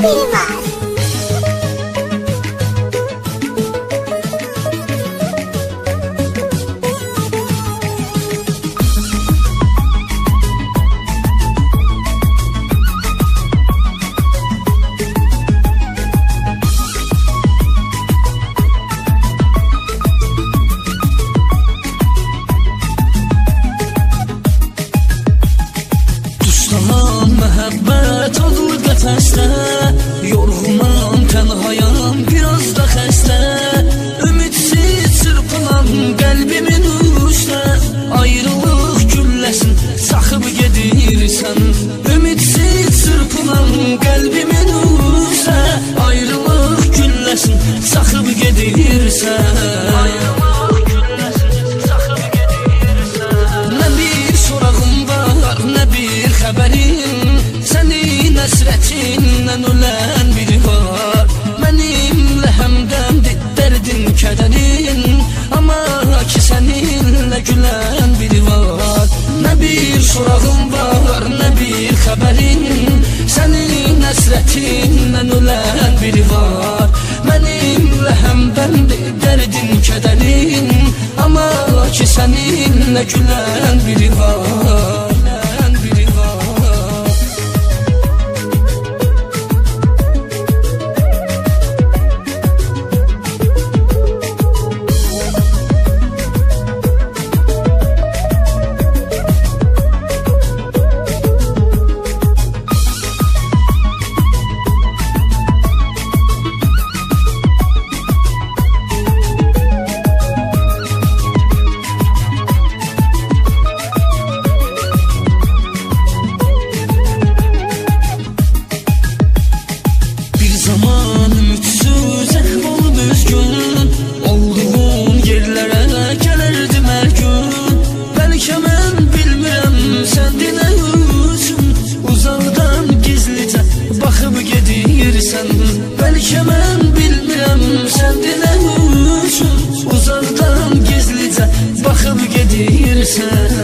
biri var. Məhəbbət olur qəfəsdə, yorğunam, tənhayam, biraz da xəstə. Ümidsiz çırpılan qəlbimin üstə, ayrılıq gülləsin, saxıb gedirsən. Ümidsiz çırpılan qəlbimin üstə, ayrılıq gülləsin, saxıb gedirsən. Nə bir sorağım var, nə bir xəbərim, sənin əsrətindən ölən biri var. Mənimlə həmdəmdir dərdin, kədərin, amma ki səninlə gülən biri var. Nə bir sorağım var, nə bir xəbərin, sənin əsrətindən ölən biri var. Mənimlə həmdəmdir dərdin, kədərin, amma ki səninlə gülən biri var. Zaman ümitsiz, əhval düzgün, olduğun yerlərə gəlirdim hər gün. Bəlkə mən bilmirəm, sən dinə üçün uzaqdan gizlicə baxıb gedirsən. Bəlkə mən bilmirəm, sən dinə üçün uzaqdan gizlicə baxıb gedirsən.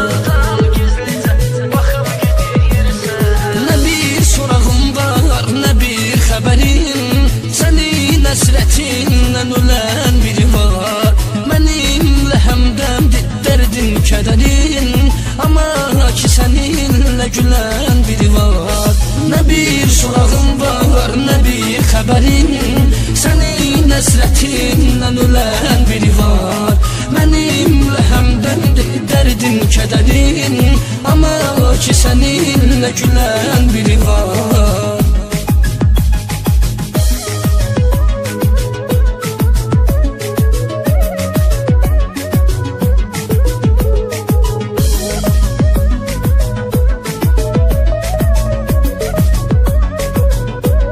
Nə bir sorağım var, nə bir xəbərin, sənin əsrətindən ölən biri var. Mənimlə həmdəmdir dərdin, kədərin, amma ki səninlə gülən biri var. Nə bir sorağım var, nə bir xəbərin, sənin əsrətindən ölən biri var. Mənimlə həmdəmdir dərdin, kədərin, amma ki səninlə gülən biri var.